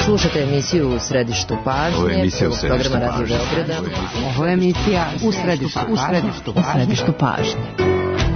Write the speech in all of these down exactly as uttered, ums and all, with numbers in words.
Slušate emisiju U središtu pažnje. Ovo je emisija U središtu programa Radio pažnje. Beograda. Ovo je emisija U središtu U središtu, u središtu pažnje.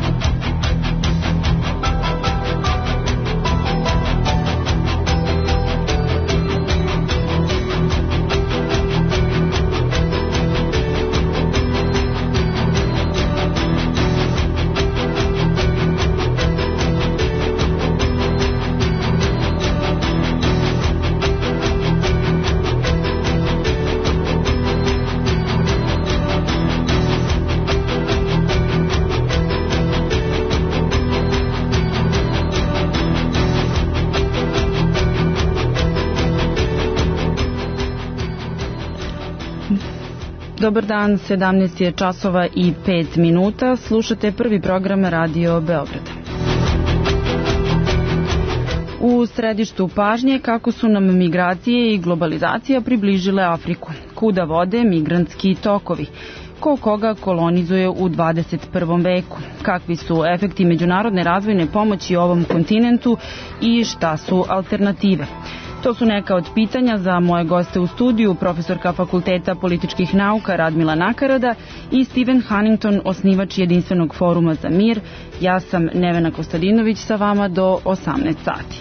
Dobar dan, sedamnaest je časova i pet minuta. Slušate prvi program Radio Beograda. U središtu pažnje kako su nam migracije i globalizacija približile Afriku. Kuda vode migrantski tokovi? Ko koga kolonizuje u dvadeset prvom veku? Kakvi su efekti međunarodne razvojne pomoći ovom kontinentu i šta su alternative? To su neka od pitanja za moje goste u studiju, profesorka Fakulteta političkih nauka Radmila Nakarada i Steven Huntington, osnivač Jedinstvenog foruma za mir. Ja sam Nevena Kostadinović, sa vama do osamnaest sati.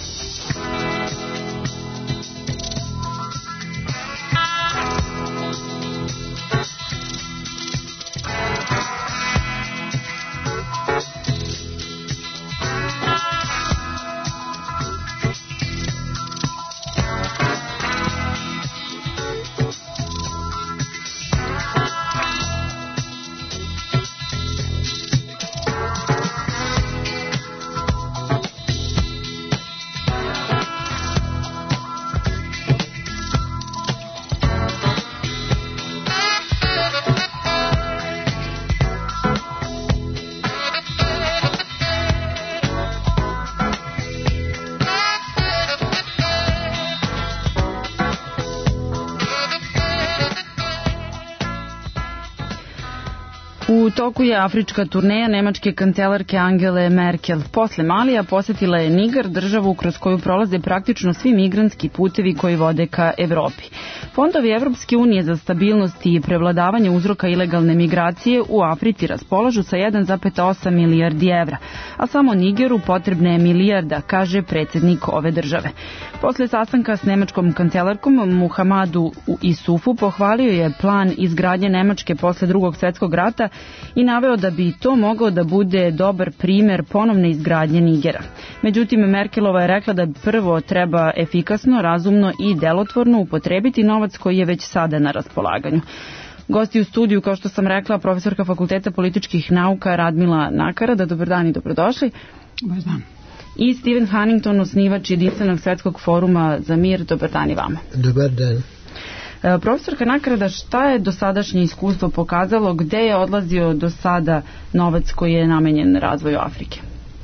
U toku je afrička turneja nemačke kancelarke Angele Merkel. Posle Malija posetila je Niger, državu kroz koju prolaze praktično svi migrantski putevi koji vode ka Evropi. Fondovi Evropske unije za stabilnost i prevladavanje uzroka ilegalne migracije u Africi raspolažu sa jedan zarez osam milijardi evra, a samo Nigeru potrebna je milijarda, kaže predsjednik ove države. Posle sastanka s nemačkom kancelarkom Muhamadu Isufu pohvalio je plan izgradnje Nemačke posle drugog svjetskog rata i naveo da bi to mogao da bude dobar primer ponovne izgradnje Nigera. Međutim, Merkelova je rekla da prvo treba efikasno, razumno i delotvorno upotrebiti novac koji je već sada na raspolaganju. Gosti u studiju, kao što sam rekla, profesorka Fakulteta političkih nauka Radmila Nakarada. Dobar dan i dobrodošli. Dobar dan. I Steven Huntington, osnivač Jedinstvenog svjetskog foruma za mir. Dobar dan i vama. Dobar dan. Profesorka Nakarada, šta je dosadašnje iskustvo pokazalo, gde je odlazio do sada novac koji je namenjen razvoju Afrike?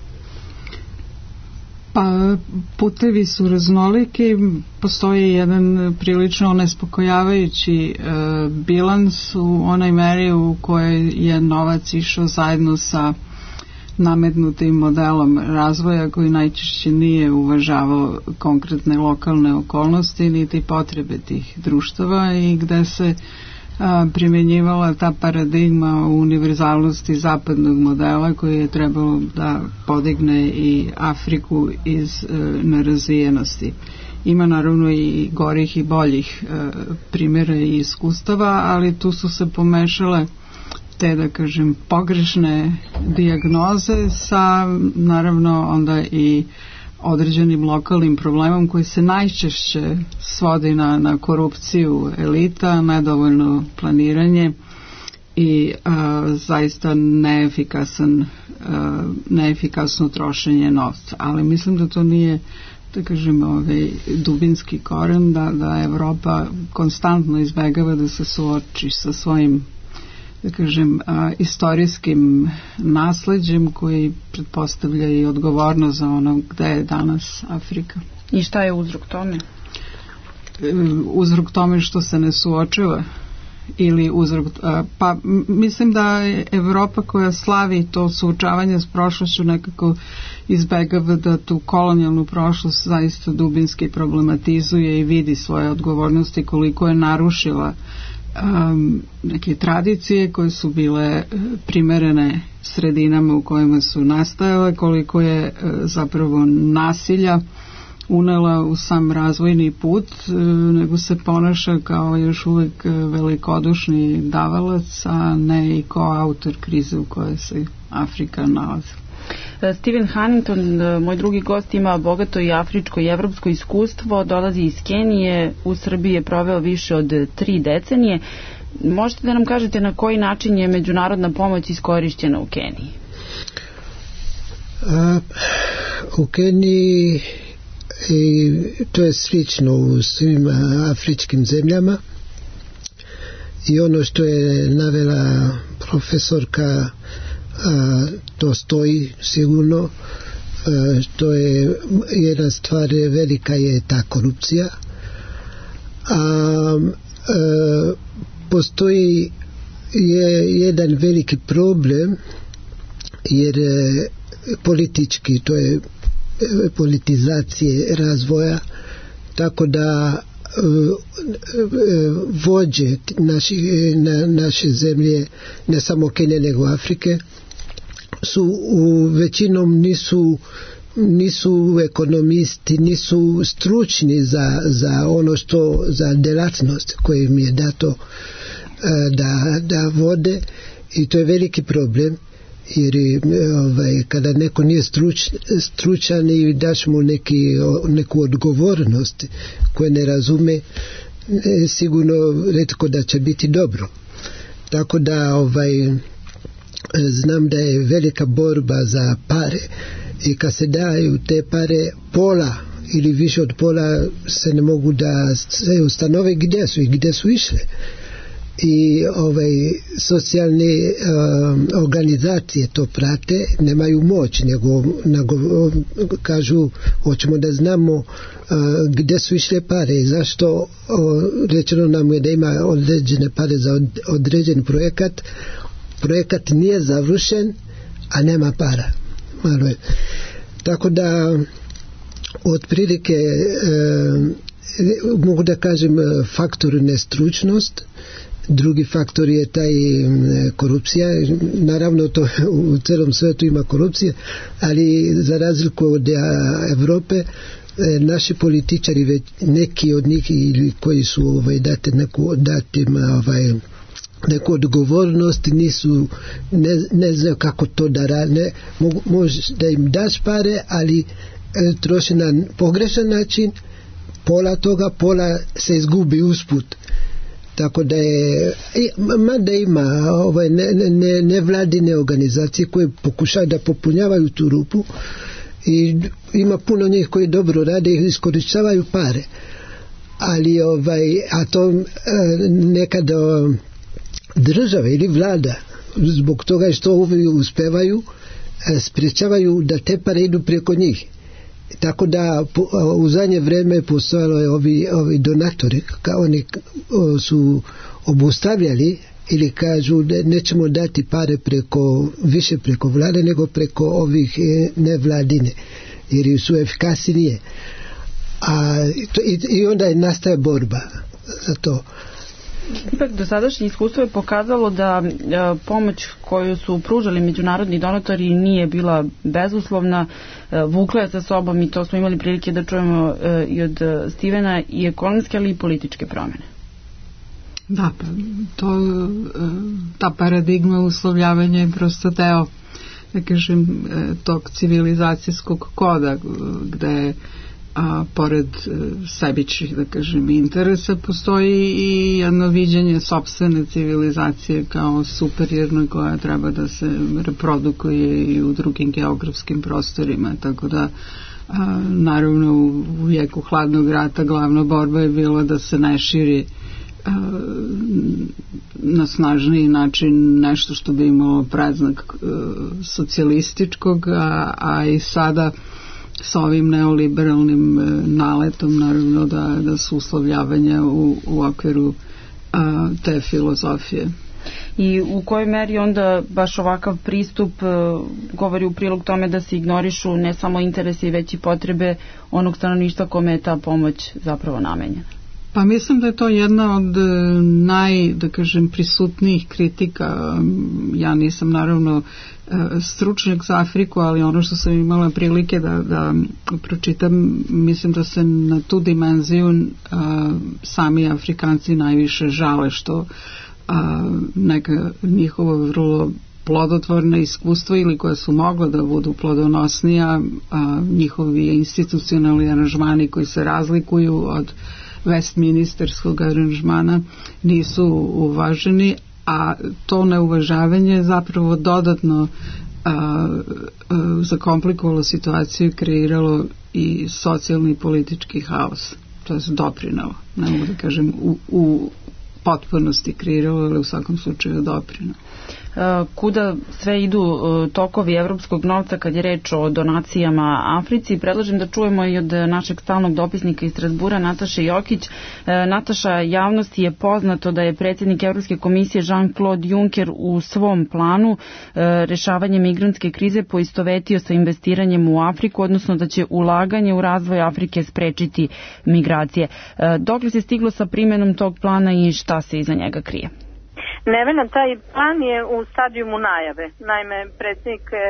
Pa, putevi su raznoliki, postoji jedan prilično nespokojavajući e, bilans u onoj meri u kojoj je novac išao zajedno sa nametnutim modelom razvoja koji najčešće nije uvažavao konkretne lokalne okolnosti niti potrebe tih društava i gde se a, primjenjivala ta paradigma univerzalnosti zapadnog modela koji je trebalo da podigne i Afriku iz e, nerazvijenosti. Ima naravno i gorih i boljih e, primjera i iskustava, ali tu su se pomešale te, da kažem, pogrešne dijagnoze sa naravno onda i određenim lokalnim problemom koji se najčešće svodi na, na korupciju elita, nedovoljno planiranje i a, zaista neefikasan, a, neefikasno trošenje novca. Ali mislim da to nije, da kažem, ovaj dubinski koren, da, da Evropa konstantno izbegava da se suoči sa svojim, da kažem, a, istorijskim nasleđem koji pretpostavlja i odgovornost za ono gde je danas Afrika. I šta je uzrok tome? Uzrok tome što se ne suočava ili uzrok, pa mislim da je Evropa koja slavi to suočavanje s prošlošću nekako izbegava da tu kolonijalnu prošlost zaista dubinski problematizuje i vidi svoje odgovornosti koliko je narušila um, neke tradicije koje su bile primerene sredinama u kojima su nastajale, koliko je uh, zapravo nasilja unela u sam razvojni put, nego se ponaša kao još uvek velikodušni davalac, a ne i kao autor krize u kojoj se Afrika nalazi. Stephen Huntington, moj drugi gost, ima bogato i afričko i evropsko iskustvo, dolazi iz Kenije, u Srbiji je proveo više od tri decenije. Možete da nam kažete na koji način je međunarodna pomoć iskorišćena u Keniji? A, u Keniji i to je slično u svim afričkim zemljama i ono što je navela profesorka, a, to stoji sigurno. A, to je jedna stvar velika, je ta korupcija, a, a postoji je jedan veliki problem jer politički, to je politizacije razvoja, tako da vođe naši, na, naše zemlje, ne samo Kenije nego Afrike, su u većinom nisu nisu ekonomisti, nisu stručni za, za ono što, za delatnost koju im je dato da, da vode, i to je veliki problem. Jer ovaj, kada neko nije struč, stručan i daš mu neki, neku odgovornost koje ne razume, sigurno retko da će biti dobro. Tako da ovaj, znam da je velika borba za pare i kad se daju te pare, pola ili više od pola se ne mogu da se ustanove gdje su i gdje su išle. I ovaj socijalne um, organizacije to prate, nemaju moć, nego, nego kažu hoćemo da znamo uh, gdje su išle pare i zašto. Uh, rečeno nam je da ima određene pare za od, određen projekat, projekat nije završen, a nema para. Malo je. Tako da otprilike uh, mogu da kažem faktor nestručnost. Drugi faktor je taj korupcija. Naravno to u celom svetu ima korupcije, ali za razliku od Evrope, naši političari, neki od njih ili koji su ovaj, dati neku, dati, ovaj, neku odgovornost, nisu, ne, ne znaju kako to da rade. Možeš da im daš pare, ali troši na pogrešan način, pola toga, pola se izgubi usput. Tako da je, mada ima ovaj, ne, ne, nevladine organizacije koje pokušaju da popunjavaju tu rupu, i ima puno njih koji dobro rade i iskorištavaju pare, ali ovaj, a to nekada države ili vlada zbog toga što ovi uspevaju sprečavaju da te pare idu preko njih. Tako da u zadnje vreme postojalo je ovi, ovi donatori, kao oni su obustavljali ili kažu da nećemo dati pare preko, više preko vlade nego preko ovih nevladine, jer su efikasnije. A, i, i onda je nastaje borba za to. Ipak dosadašnje iskustvo je pokazalo da e, pomoć koju su pružali međunarodni donatori nije bila bezuslovna, e, vukla je sa sobom, i to smo imali prilike da čujemo e, i od Stevena, i ekonomske ali i političke promjene. Da, pa to, ta paradigma uslovljavanja je prosto deo, da kažem, tog civilizacijskog koda, gde a pored sebičnih, da kažem, interesa postoji i jedno viđenje sopstvene civilizacije kao superiorna koja treba da se reprodukuje i u drugim geografskim prostorima, tako da a, naravno u, u jeku hladnog rata glavna borba je bila da se ne širi a, na snažniji način nešto što bi imalo predznak a, socijalističkog, a, a i sada sa ovim neoliberalnim naletom naravno da, da su uslovljavanja u, u okviru a, te filozofije. I u kojoj meri onda baš ovakav pristup uh, govori u prilog tome da se ignorišu ne samo interesi već i potrebe onog stanovništva kome je ta pomoć zapravo namenjena? Pa mislim da je to jedna od naj, da kažem, prisutnijih kritika. Ja nisam naravno stručnjak za Afriku, ali ono što sam imala prilike da, da pročitam, mislim da se na tu dimenziju a, sami Afrikanci najviše žale što a, neka njihova vrlo plodotvorna iskustva ili koja su mogla da budu plodonosnija, a, njihovi institucionalni aranžmani koji se razlikuju od Westminsterskog aranžmana nisu uvaženi, a to neuvažavanje je zapravo dodatno a, a, zakomplikovalo situaciju i kreiralo i socijalni i politički haos. To je doprinalo, ne mogu da kažem u, u potpunosti kreiralo, ali u svakom slučaju doprinalo. Kuda sve idu tokovi evropskog novca kad je reč o donacijama Africi? Predlažem da čujemo i od našeg stalnog dopisnika iz Strasbura, Nataše Jokić. Nataša, javnosti je poznato da je predsjednik Evropske komisije Jean-Claude Juncker u svom planu rešavanje migrantske krize poistovetio sa investiranjem u Afriku, odnosno da će ulaganje u razvoj Afrike sprečiti migracije. Dokle se stiglo sa primjenom tog plana i šta se iza njega krije? Nevena, taj plan je u stadijumu najave. Naime, predsjednik e,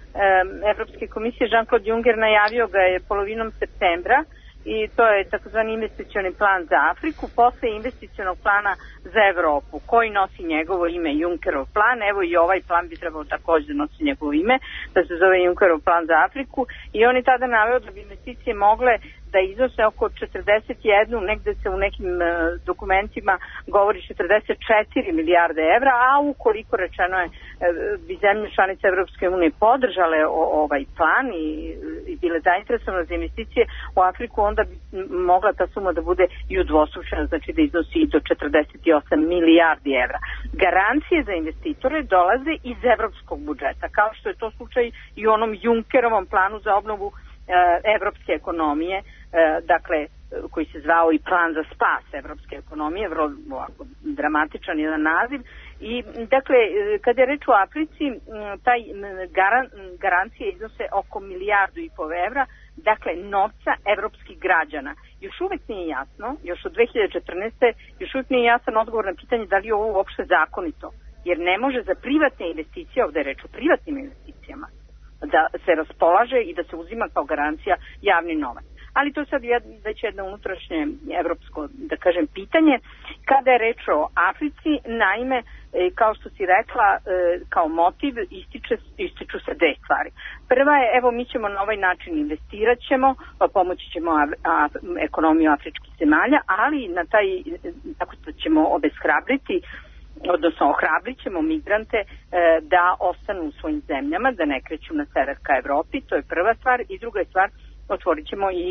Evropske komisije Jean-Claude Juncker najavio ga je polovinom septembra i to je takozvani investicioni plan za Afriku, posle investicionog plana za Evropu, koji nosi njegovo ime Junckerov plan. Evo i ovaj plan bi trebao također da nosi njegovo ime, da se zove Junckerov plan za Afriku, i on je tada naveo da bi investicije mogle da iznose oko četrdeset jedan, negde se u nekim uh, dokumentima govori četrdeset četiri milijarde evra, a ukoliko rečeno je uh, bi zemlje članice Evropske unije podržale o, ovaj plan i, i bile zainteresovane za investicije u Afriku, onda bi mogla ta suma da bude i udvostručena, znači da iznosi i do četrdeset osam milijardi evra. Garancije za investitore dolaze iz evropskog budžeta, kao što je to slučaj i u onom Junckerovom planu za obnovu uh, evropske ekonomije, dakle, koji se zvao i plan za spas evropske ekonomije, vrlo ovako dramatičan jedan naziv. I dakle, kada je reč o Africi, taj garan, garancije iznose oko milijardu i pol evra, dakle, novca evropskih građana. Još uvek nije jasno, još od dve hiljade četrnaeste. još uvek nije jasan odgovor na pitanje da li je ovo uopšte zakonito, jer ne može za privatne investicije, ovde je reč o privatnim investicijama, da se raspolaže i da se uzima kao garancija javni novac. Ali to je sad već jedno unutrašnje evropsko, da kažem, pitanje. Kada je reč o Africi, naime, kao što si rekla, kao motiv ističe, ističu se dve stvari. Prva je, evo, mi ćemo na ovaj način investirat ćemo, pomoći ćemo a, a, ekonomiju afričkih zemalja, ali na taj, tako da ćemo obeshrabriti, odnosno ohrabrit ćemo migrante e, da ostanu u svojim zemljama, da ne kreću na sever ka Evropi, to je prva stvar. I druga je stvar, otvorit ćemo i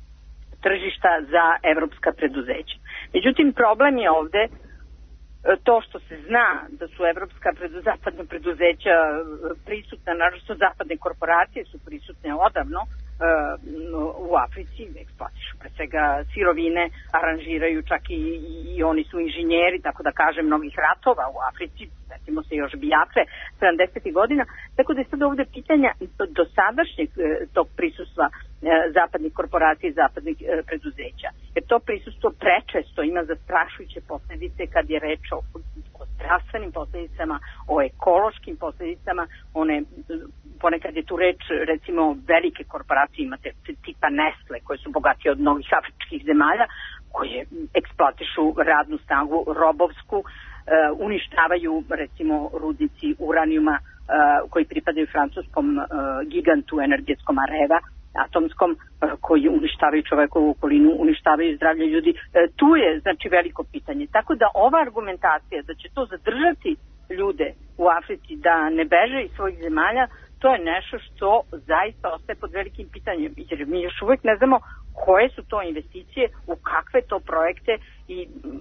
tržišta za evropska preduzeća. Međutim, problem je ovde to što se zna da su evropska predu, zapadna preduzeća prisutna, naravno zapadne korporacije su prisutne odavno uh, u Africi, eksploatišu pre svega sirovine, aranžiraju čak i, i, i oni su inženjeri, tako da kažem, mnogih ratova u Africi, setimo se još Biafre sedamdesetih godina, tako da je sad ovde pitanja do sadašnjeg tog prisustva zapadnih korporacija i zapadnih preduzeća. Jer to prisustvo prečesto ima zastrašujuće posljedice kad je reč o, o zdravstvenim posljedicama, o ekološkim posljedicama. One, ponekad je tu reč, recimo, velike korporacije, imate tipa Nestle, koje su bogatije od mnogih afričkih zemalja, koje eksploatišu radnu snagu robovsku, Uh, uništavaju, recimo, rudnici uranijuma uh, koji pripadaju francuskom uh, gigantu energetskom Areva, atomskom, uh, koji uništavaju čovekovu okolinu, uništavaju zdravlje ljudi. Uh, tu je, znači, veliko pitanje. Tako da ova argumentacija da će to zadržati ljude u Africi da ne beže iz svojih zemalja, to je nešto što zaista ostaje pod velikim pitanjem, jer mi još uvek ne znamo koje su to investicije, u kakve to projekte i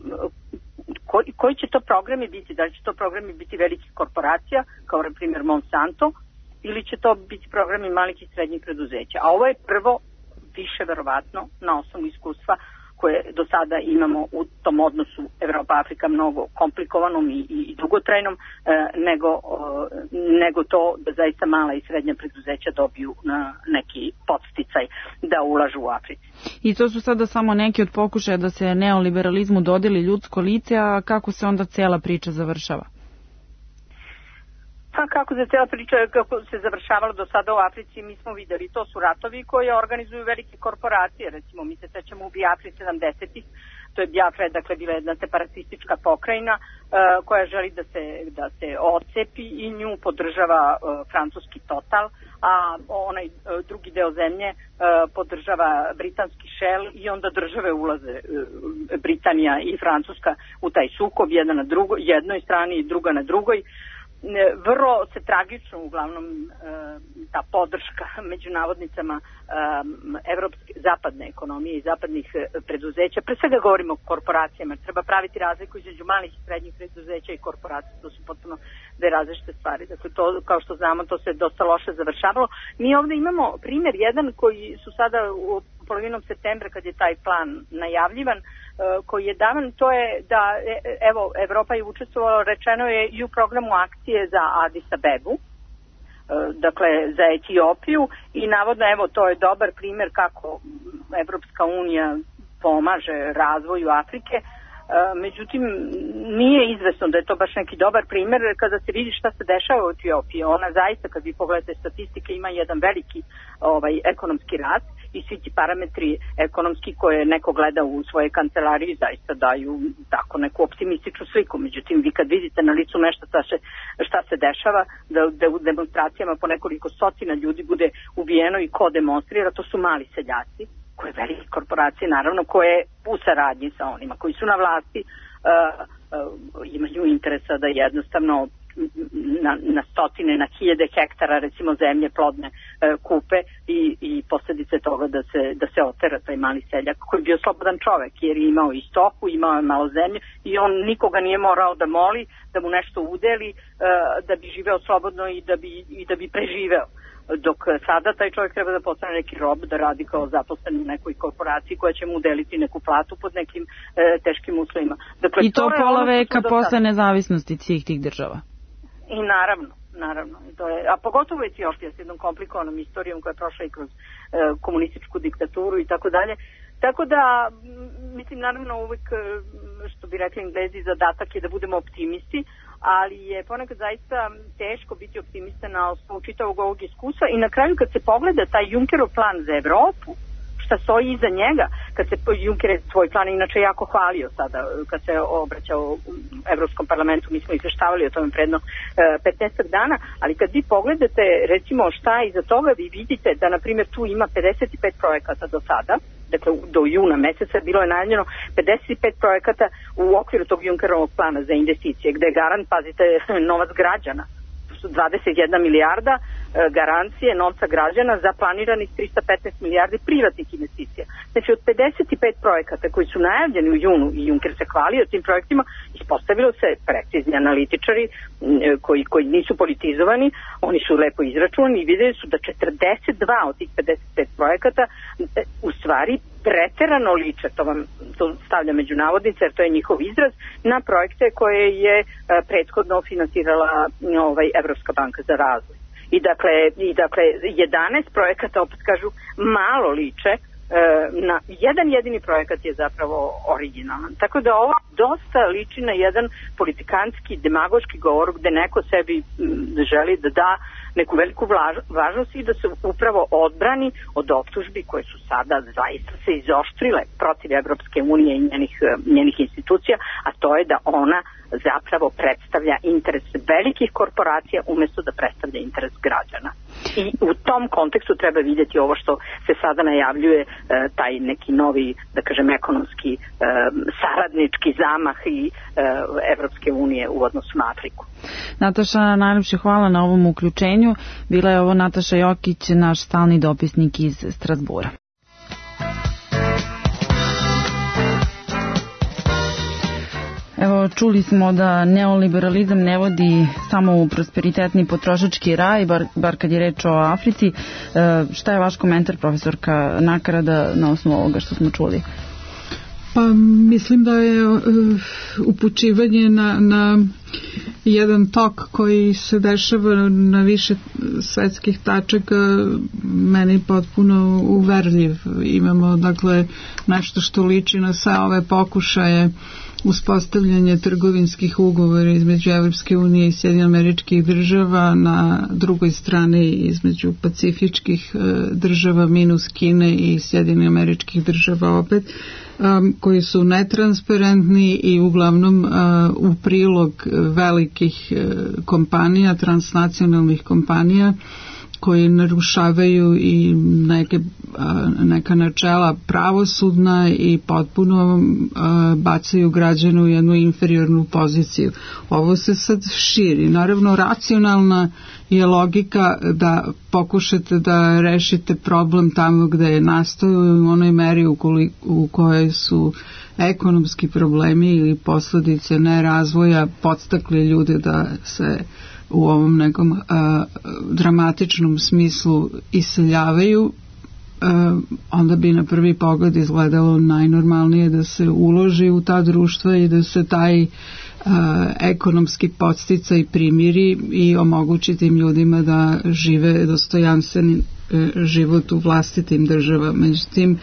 Koji, koji će to programi biti, da li će to programi biti velikih korporacija, kao na primjer Monsanto, ili će to biti programi malih i srednjih preduzeća. A ovo je prvo više verovatno na osnovu iskustva koje do sada imamo u tom odnosu Evropa-Afrika mnogo komplikovanom i, i dugotrajnom, e, nego, o, nego to da zaista mala i srednja preduzeća dobiju na neki podsticaj da ulažu u Africi. I to su sada samo neki od pokušaja da se neoliberalizmu dodeli ljudsko lice, a kako se onda cela priča završava? Pa kako se cijela priča, kako se završavalo do sada u Africi, mi smo videli, to su ratovi koje organizuju velike korporacije, recimo mi se sećamo u Biafri sedamdesetih, to je Biafra, dakle bila jedna separatistička pokrajina uh, koja želi da se, da se odcepi i nju podržava uh, francuski Total, a onaj uh, drugi deo zemlje uh, podržava britanski Shell i onda države ulaze, uh, Britanija i Francuska, u taj sukob, jedna na drugoj, jednoj strani i druga na drugoj. Vrlo se tragično uglavnom ta podrška među navodnicama evropske, zapadne ekonomije i zapadnih preduzeća, pre svega govorimo o korporacijama, treba praviti razliku između malih i srednjih preduzeća i korporacija, to su potpuno dve različite stvari, dakle to, kao što znamo, to se dosta loše završavalo. Mi ovde imamo primjer jedan koji su sada u polovinom septembra, kad je taj plan najavljivan, koji je davan, to je da, evo, Evropa je učestvovala, rečeno je i u programu akcije za Addis Abebu, dakle za Etiopiju, i navodno, evo, to je dobar primjer kako Evropska unija pomaže razvoju Afrike. Međutim, nije izvesno da je to baš neki dobar primjer kada se vidi šta se dešava u Etiopiji. Ona zaista, kad vi pogledate statistike, ima jedan veliki ovaj, ekonomski rast i svi ti parametri ekonomski koje neko gleda u svoje kancelariji zaista daju tako neku optimističnu sliku. Međutim, vi kad vidite na licu nešto šta se, šta se dešava, da, da u demonstracijama po nekoliko stotina ljudi bude ubijeno i ko demonstrira, to su mali seljaci, koje velike korporacije, naravno, koje u saradnji sa onima koji su na vlasti uh, uh, imaju interesa da jednostavno na, na stotine, na hiljade hektara recimo zemlje plodne uh, kupe i, i posljedice toga da se, da se otera taj mali seljak koji je bio slobodan čovek jer je imao i stoku, imao je malo zemlje i on nikoga nije morao da moli da mu nešto udeli uh, da bi živeo slobodno i da bi, i da bi preživeo. Dok sada taj čovjek treba da postane neki rob, da radi kao zaposlen u nekoj korporaciji koja će mu udeliti neku platu pod nekim e, teškim uslovima. Dakle, I to, to pola veka posle sada nezavisnosti svih tih država. I naravno, naravno. To je, a pogotovo Etiopija s jednom komplikovanom istorijom koja je prošla i kroz e, komunističku diktaturu i tako dalje. Tako da, mislim, naravno uvek, što bi rekli Englezi, zadatak je da budemo optimisti, ali je ponekad zaista teško biti optimista na osnovu čitavog ovog iskustva i na kraju kad se pogleda taj Junckerov plan za Evropu, šta stoji iza njega, kad se Juncker je svoj plan inače jako hvalio sada, kad se obraćao u Evropskom parlamentu, mi smo izveštavali o tome predno petnaest dana, ali kad vi pogledate recimo šta iza toga, vi vidite da na primjer tu ima pedeset pet projekata do sada, dakle do juna meseca bilo je najavljeno pedeset pet projekata u okviru tog Junckerovog plana za investicije, gde je garant, pazite, novac građana, dvadeset jedna milijarda e, garancije novca građana za planiranih trista petnaest milijardi privatnih investicija. Znači od pedeset pet projekata koji su najavljeni u junu i Juncker se hvalio tim projektima, ispostavilo se precizni analitičari e, koji, koji nisu politizovani, oni su lepo izračunani i videli su da četrdeset dva od tih pedeset pet projekata e, u stvari preterano liče, to vam to stavlja među navodnice jer to je njihov izraz, na projekte koje je e, prethodno finansirala ovaj, Evropska banka za razvoj. I dakle, i dakle jedanaest projekata, opet kažu, malo liče e, na jedan jedini projekat je zapravo originalan. Tako da ovo dosta liči na jedan politikanski, demagoški govor gde neko sebi m, želi da da neku veliku važnost i da se upravo odbrani od optužbi koje su sada zaista se izoštrile protiv Evropske unije i njenih, njenih institucija, a to je da ona zapravo predstavlja interes velikih korporacija umjesto da predstavlja interes građana. I u tom kontekstu treba vidjeti ovo što se sada najavljuje, e, taj neki novi, da kažem, ekonomski e, saradnički zamah i e, Evropske unije u odnosu na Afriku. Nataša, najljepše hvala na ovom uključenju. Bila je ovo Nataša Jokić, naš stalni dopisnik iz Strazbura. Evo, čuli smo da neoliberalizam ne vodi samo u prosperitetni potrošački raj, bar, bar kad je reč o Africi. E, šta je vaš komentar, profesorka Nakarada, na osnovu ovoga što smo čuli? Pa mislim da je uh, upućivanje na, na jedan tok koji se dešava na više svetskih tačaka meni potpuno uverljiv. Imamo dakle nešto što liči na sve ove pokušaje uspostavljanje trgovinskih ugovora između Evropske unije i Sjedinjenih Američkih Država, na drugoj strani između pacifičkih država minus Kine i Sjedinjenih Američkih Država opet, koji su netransparentni i uglavnom u prilog velikih kompanija, transnacionalnih kompanija, koji narušavaju i neke, neka načela pravosudna i potpuno bacaju građane u jednu inferiornu poziciju. Ovo se sad širi. Naravno, racionalna je logika da pokušate da rešite problem tamo gde je nastao u onoj meri u, koli, u kojoj su ekonomski problemi ili posledice nerazvoja podstakli ljude da se u ovom nekom a, dramatičnom smislu iseljavaju, a, onda bi na prvi pogled izgledalo najnormalnije da se uloži u ta društva i da se taj a, ekonomski podsticaj primiri i omogući tim ljudima da žive dostojanstveni život u vlastitim državama. Međutim,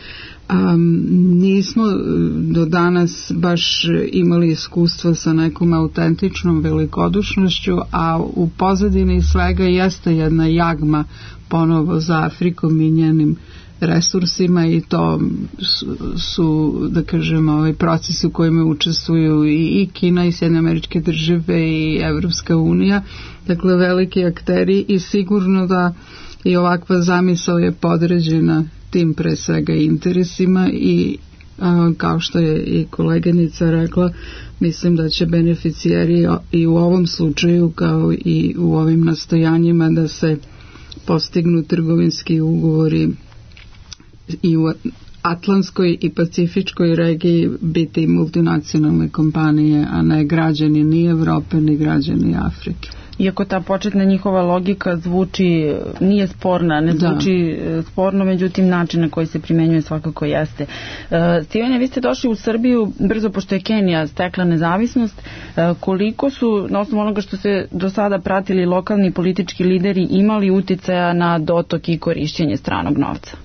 um, nismo do danas baš imali iskustva sa nekom autentičnom velikodušnošću, a u pozadini svega jeste jedna jagma ponovo za Afrikom i njenim resursima, i to su, su da kažem, ovaj procesi u kojima učestvuju i, i Kina i Sjedinjene Američke Države i Evropska unija, dakle veliki akteri, i sigurno da i ovakva zamisao je podređena tim pre svega interesima i a, kao što je i koleginica rekla, mislim da će beneficijeri i u ovom slučaju kao i u ovim nastojanjima da se postignu trgovinski ugovori i u Atlantskoj i Pacifičkoj regiji biti multinacionalne kompanije, a ne građani ni Evrope ni građani Afrike. Iako ta početna njihova logika zvuči, nije sporna, ne zvuči da. sporno, međutim način na koji se primenjuje svakako jeste. Uh, Stivane, vi ste došli u Srbiju brzo pošto je Kenija stekla nezavisnost. Uh, koliko su, na osnovu onoga što ste do sada pratili, lokalni politički lideri imali uticaja na dotok i korišćenje stranog novca?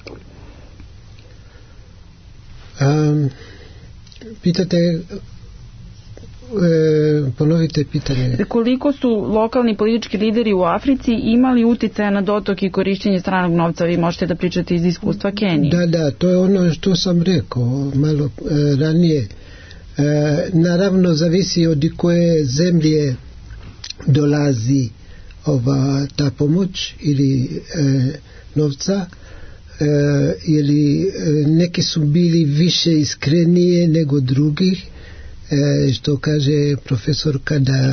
Um, pitate... E, ponovite pitanje. Koliko su lokalni politički lideri u Africi imali uticaja na dotok i korišćenje stranog novca? Vi možete da pričate iz iskustva Kenije. Da, da, to je ono što sam rekao malo e, ranije. E, naravno, zavisi od koje zemlje dolazi ova ta pomoć ili e, novca, e, ili e, neki su bili više iskrenije nego drugih. E, što kaže profesorka, da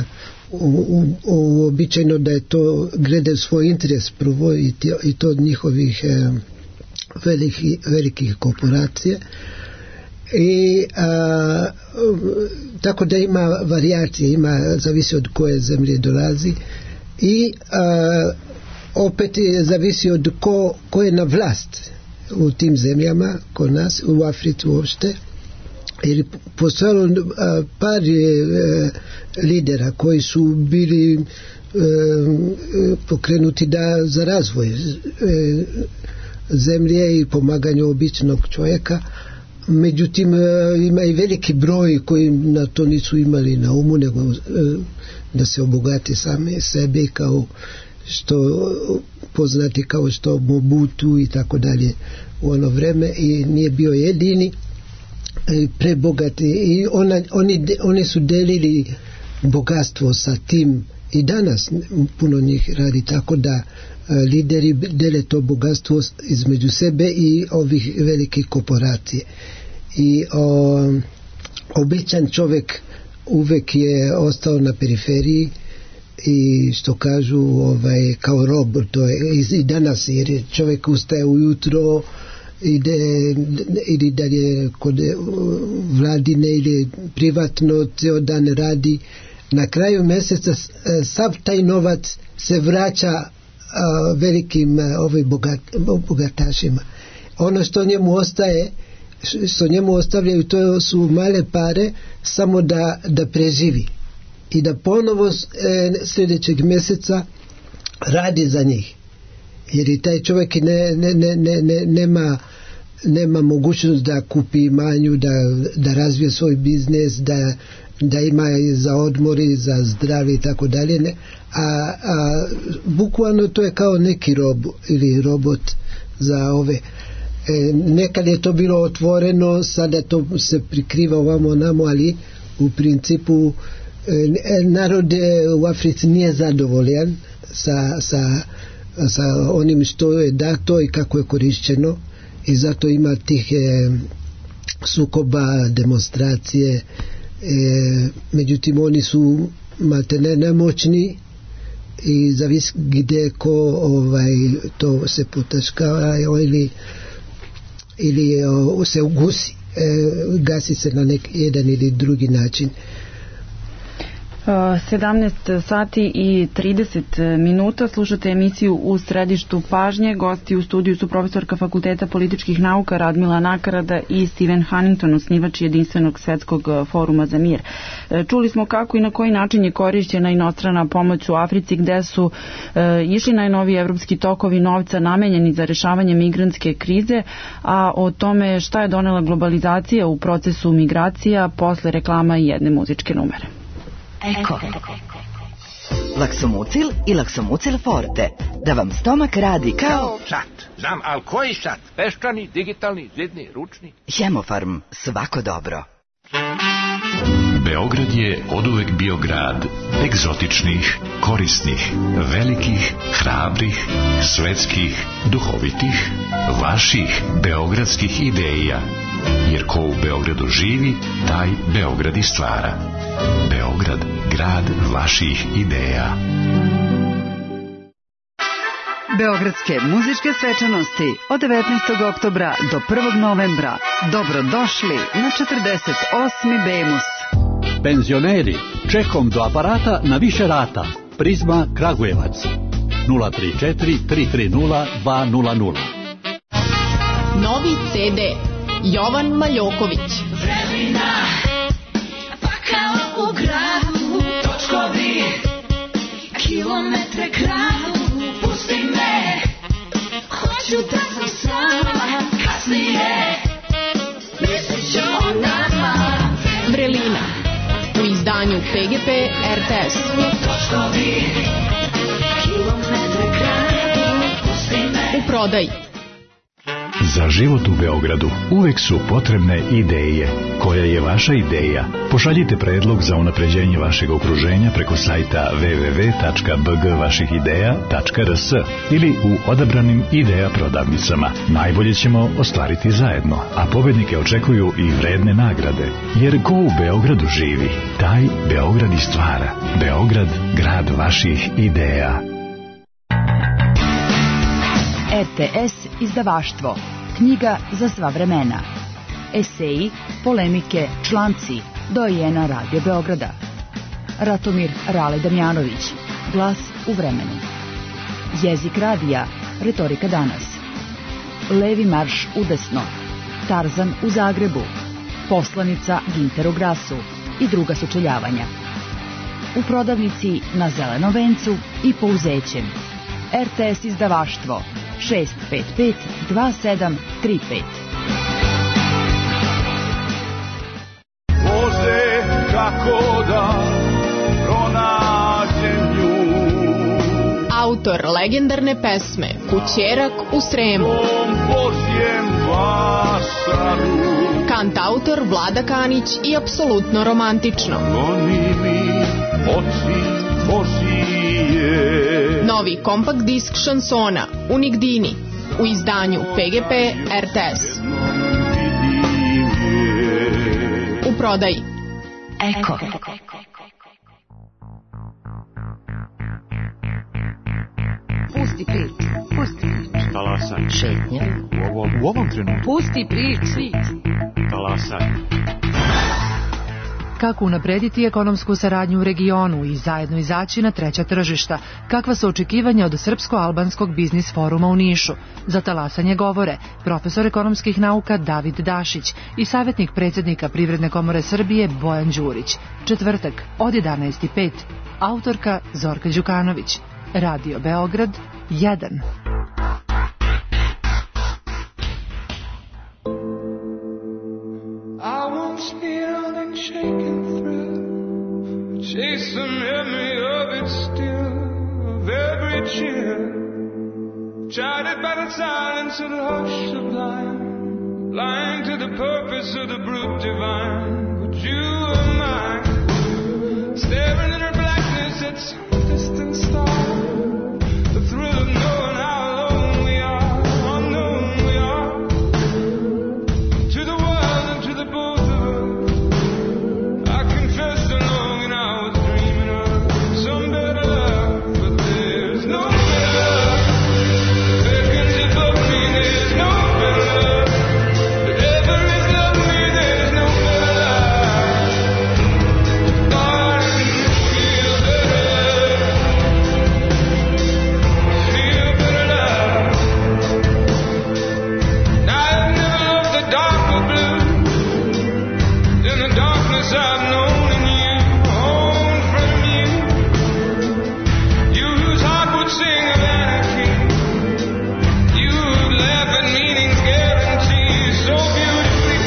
uobičajeno da je to glede svoj interes prvo i, i to od njihovih e, veliki, velikih korporacija, i a, tako da ima varijacije, ima, zavisi od koje zemlje dolazi, i a, opet je zavisi od ko, ko je na vlast u tim zemljama, kod nas u Africi uopšte. Jer postojalo par e, lidera koji su bili e, pokrenuti da za razvoj e, zemlje i pomaganje običnog čovjeka. Međutim, e, ima i veliki broj koji na to nisu imali na umu, nego e, da se obogati same sebe, kao što poznati kao što Mobutu i tako dalje u ono vreme, i nije bio jedini prebogati, i ona, oni, oni su delili bogatstvo sa tim, i danas puno njih radi tako da lideri dele to bogatstvo između sebe i ovih velikih korporacije. I o, običan čovjek uvek je ostao na periferiji i što kažu ovaj, kao rob, to je i danas, jer čovjek ustaje ujutro, ide ili dalje kod vladine ili privatno, ceo dan radi, na kraju mjeseca sav taj novac se vraća a, velikim a, ovim bogat, bogatašima. Ono što njemu ostaje, što njemu ostavljaju, to su male pare samo da, da preživi i da ponovo e, sljedećeg mjeseca radi za njih, jer i taj čovjek ne, ne, ne, ne, ne, nema nema mogućnost da kupi imanju, da, da razvije svoj biznis, da, da ima za odmori, za zdravlje i tako dalje, a, a bukvalno to je kao neki rob ili robot za ove. E, nekad je to bilo otvoreno, sada to se prikriva ovamo namo, ali u principu e, narod u Africi nije zadovoljan sa, sa, sa onim što je dato i kako je korišćeno, i zato ima tih e, sukoba, demonstracije, e, međutim oni su maltene nemoćni i zavisi gdje ko ovaj, to se potaškava ili, ili o, se ugusi, e, gasi se na nek, jedan ili drugi način. sedamnaest sati i trideset minuta, slušate emisiju U središtu pažnje. Gosti u studiju su profesorka Fakulteta političkih nauka Radmila Nakarada i Steven Huntington, osnivač Jedinstvenog svetskog foruma za mir. Čuli smo kako i na koji način je korišćena inostrana pomoć u Africi, gde su e, išli najnoviji evropski tokovi novca namenjeni za rešavanje migrantske krize, a o tome šta je donela globalizacija u procesu migracija posle reklama i jedne muzičke numere. Eko. Laksomucil i Laksomucil Forte. Da vam stomak radi kao... Sat. Znam, ali koji sat? Peščani, digitalni, zidni, ručni? Hemofarm. Svako dobro. Beograd je oduvek bio grad egzotičnih, korisnih, velikih, hrabrih, svetskih, duhovitih, vaših beogradskih ideja. Jer ko u Beogradu živi, taj Beograd i stvara. Beograd, grad vaših ideja. Beogradske muzičke svečanosti od devetnaestog oktobra do prvog novembra. Dobrodošli na četrdeset osmi Bemus. Penzioneri, čekom do aparata na više rata. Prizma Kragujevac. nula tri četiri tri tri nula dva nula nula. Novi ce de Jovan Maljoković. Vremena, pa kao u gradu, točkovi, kilometre kradu, pusti me, hoću da sam sama, kasnije, mislit ću o nama. Vrelina, u izdanju pe ge pe er te es. Točkovi, kilometre kradu, pusti me. U prodaji. Za život u Beogradu uvek su potrebne ideje. Koja je vaša ideja? Pošaljite predlog za unapređenje vašeg okruženja preko sajta w w w tačka b g vaših ideja tačka r s ili u odabranim ideja prodavnicama. Najbolje ćemo ostvariti zajedno, a pobednike očekuju i vredne nagrade. Jer ko u Beogradu živi, taj Beograd i stvara. Beograd, grad vaših ideja. er te es izdavaštvo. Knjiga za sva vremena. Eseji, polemike, članci, doajena Radio Beograda. Ratomir Rale Damjanović. Glas u vremenu. Jezik radija. Retorika danas. Levi marš udesno. Tarzan u Zagrebu. Poslanica Ginter u Grasu i druga sučeljavanja. U prodavnici na Zelenom vencu i Pouzećem. er te es izdavaštvo. šest pet pet dva sedam tri pet. Bože, kako da pronađem nju. Autor legendarne pesme Kućerak u Sremu. Tom Božjem vasaru. Kantautor Vlada Kanić i apsolutno romantično. Oni mi oči Božije. Novi kompakt disk šansona Unigdini u izdanju pe ge pe er te es. U prodaji. Eko. Pusti priču, pusti priču. Talasaj. Šetnja. U ovom, u ovom trenutku. Pusti priču. Talasaj. kako unaprediti ekonomsku saradnju u regionu i zajedno izaći na treća tržišta, kakva su očekivanja od Srpsko-albanskog biznis foruma u Nišu. Za talasanje govore profesor ekonomskih nauka David Dašić i savjetnik predsjednika Privredne komore Srbije Bojan Đurić. Četvrtak od jedanaest i pet. Autorka Zorka Đukanović. Radio Beograd jedan. I once kneeled and shaken through, chase the memory of it still, of every cheer, chided by the silence of the hush sublime, blind to the purpose of the brute divine. But you are mine, staring in her blackness at some distant star, the thrill of knowing how alone we are, unknown we are, to the world and to the both of us. I confess the longing I was dreaming of, some better love, but there's no better love. Beckons above me, there's no better love. That ever has loved me, there's no better love. Darling, feel better love. Feel better love. I've never loved the dark or blue than the darkness I've known in you, owned from you. You whose heart would sing of anarchy, you who'd laugh at meaning's guarantee so beautifully.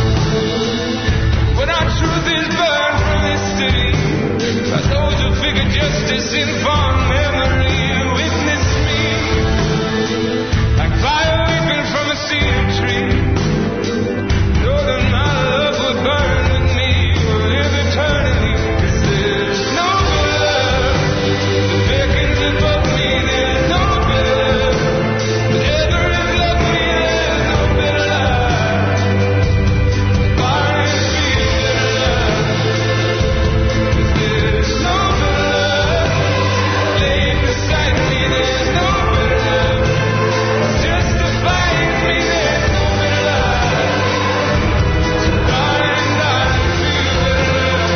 When our truth is burned from this city, by those who figure justice in fond memory, witness me, like fire weeping from a cedar tree. Know that my love would burn with me, will live eternally. 'Cause there's no better love that beckons above me. There's no better love that ever has loved me. There's no better love. Barring feel better love. 'Cause there's no better love laying beside me. There's no better love justifying me. There's no better love. So darling, darling, feel better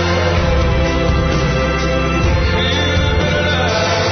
love. Feel better love.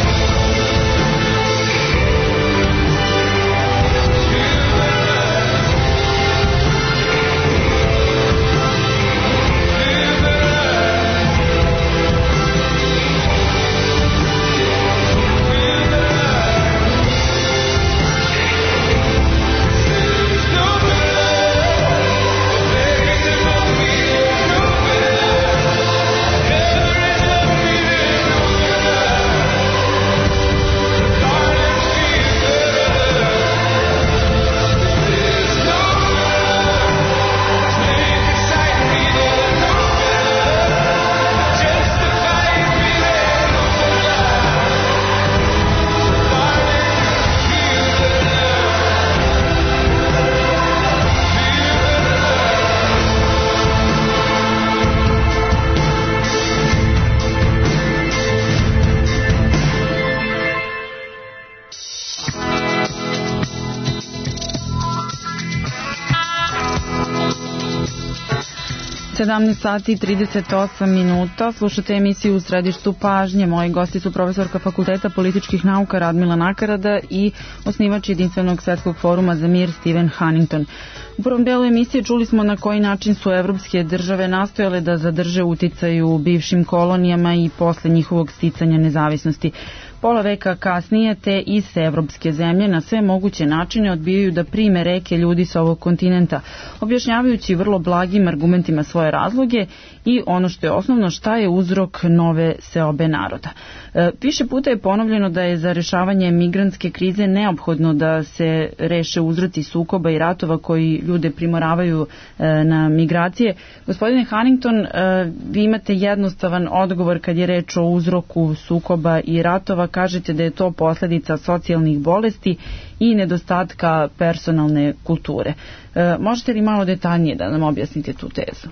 sedamnaest sati i trideset osam minuta. Slušate emisiju U središtu pažnje. Moji gosti su profesorka Fakulteta političkih nauka Radmila Nakarada i osnivač Jedinstvenog svetskog foruma za mir Stephen Huntington. U prvom delu emisije čuli smo na koji način su evropske države nastojale da zadrže uticaj u bivšim kolonijama i posle njihovog sticanja nezavisnosti. Pola veka kasnije te iste evropske zemlje na sve moguće načine odbijaju da prime reke ljudi sa ovog kontinenta, objašnjavajući vrlo blagim argumentima svoje razloge i ono što je osnovno, šta je uzrok nove seobe naroda. E, više puta je ponovljeno da je za rešavanje migrantske krize neophodno da se reše uzroci sukoba i ratova koji ljude primoravaju e, na migracije. Gospodine Huntington, e, vi imate jednostavan odgovor kad je reč o uzroku sukoba i ratova. Kažete da je to posledica socijalnih bolesti i nedostatka personalne kulture. E, možete li malo detaljnije da nam objasnite tu tezu?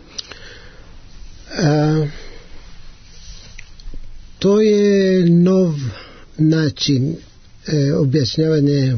A, to je nov način e, objašnjavanja,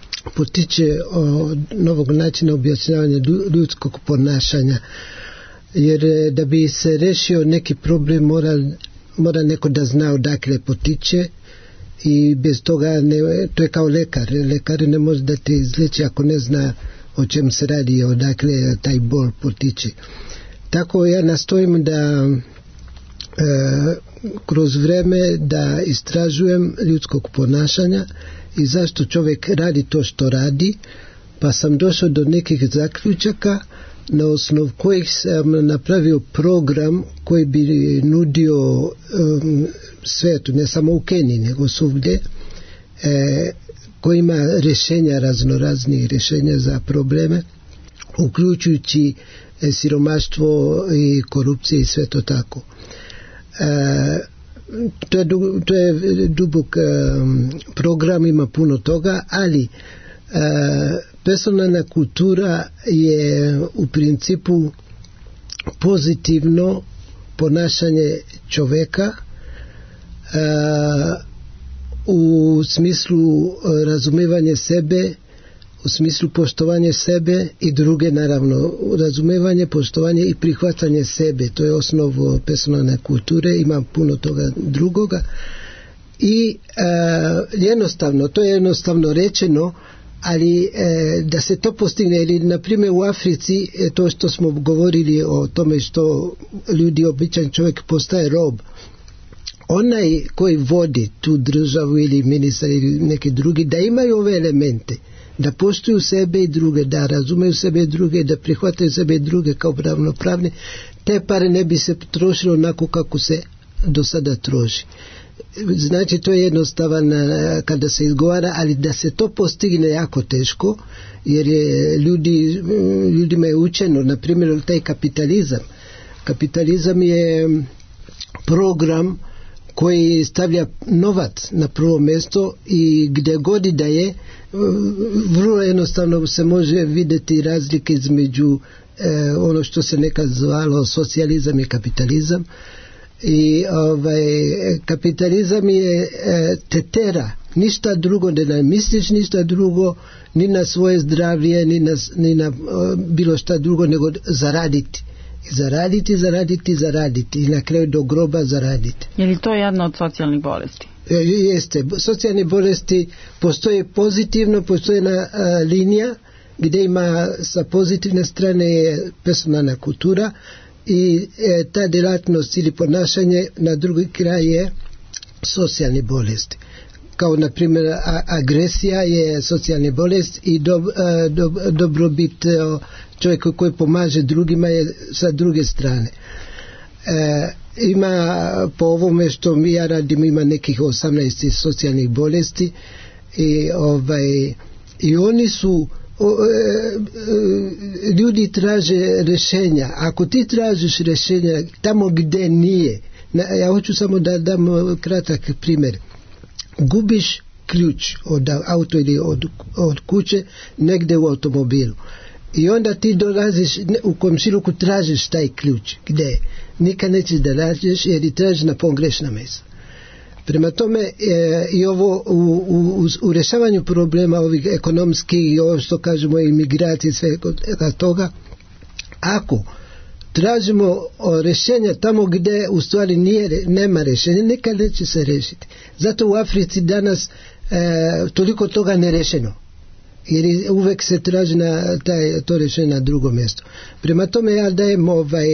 potiče od novog načina objašnjavanja ljudskog ponašanja. jer da bi se rešio neki problem mora, mora neko da zna odakle potiče i bez toga ne, to je kao lekar, lekar ne može da te izleči ako ne zna o čem se radi, odakle taj bol potiče. Tako ja nastojim da e, kroz vreme da istražujem ljudskog ponašanja i zašto čovjek radi to što radi, pa sam došao do nekih zaključaka na osnovu kojih sam napravio program koji bi nudio um, svetu, ne samo u Keniji nego svugdje, e, koji ima rješenja, raznoraznih rješenja za probleme, uključujući e, siromaštvo i korupcije i sve to tako. E, to je, to je dubok um, program, ima puno toga, ali uh, personalna kultura je u principu pozitivno ponašanje čovjeka uh, u smislu razumevanja sebe, u smislu poštovanja sebe i druge, naravno razumevanje, poštovanje i prihvatanje sebe, to je osnov personalne kulture, ima puno toga drugoga i e, jednostavno, to je jednostavno rečeno, ali e, da se to postigne, ili na primjer u Africi, e, to što smo govorili o tome što ljudi, običan čovjek postaje rob, onaj koji vodi tu državu ili ministar ili neki drugi, da imaju ove elemente, da poštuju sebe i druge, da razumeju sebe i druge, da prihvataju sebe i druge kao ravnopravne, te pare ne bi se trošilo onako kako se do sada troši. Znači to je jednostavan kada se izgovara, ali da se to postigne jako teško, jer je ljudi, ljudima je učeno, na primjer taj kapitalizam. Kapitalizam je program koji stavlja novac na prvo mjesto i gdje god da je, vrlo jednostavno se može vidjeti razlike između e, ono što se nekad zvalo socijalizam i kapitalizam. I ovaj, kapitalizam je e, tetera, ništa drugo, da ne misliš ništa drugo, ni na svoje zdravlje, ni na, ni na o, bilo šta drugo, nego zaraditi. Zaraditi, zaraditi, zaraditi i na kraju do groba zaraditi. Je li to jedna od socijalnih bolesti? E, jeste. Socijalne bolesti postoje pozitivno, postoje jedna a, linija gdje ima sa pozitivne strane je personalna kultura i e, ta djelatnost ili ponašanje na drugi kraj je socijalne bolesti. Kao na primjer a, agresija je socijalna bolest i do, a, do, dobrobit a, čovjek koji pomaže drugima je sa druge strane. E, ima po ovome što mi ja radim, ima nekih osamnaest socijalnih bolesti i, ovaj, i oni su o, e, e, ljudi traže rješenja. Ako ti tražiš rješenja tamo gdje nije, na, ja hoću samo da dam kratak primjer. Gubiš ključ od auto ili od, od kuće negdje u automobilu i onda ti dolaziš u komšiluku, tražiš taj ključ gdje nikad nećeš da nađeš jer i tražiš na pogrešna mjesta. Prema tome e, i ovo u, u, u rješavanju problema ovih ekonomskih i ovo što kažemo imigracije sve od toga, ako tražimo rješenja tamo gdje u stvari nije, nema rješenja, nikad neće se riješiti. Zato u Africi danas e, toliko toga nerešeno, jer uvek se traži na taj, to rješenje na drugo mjesto. Prema tome ja dajem ovaj,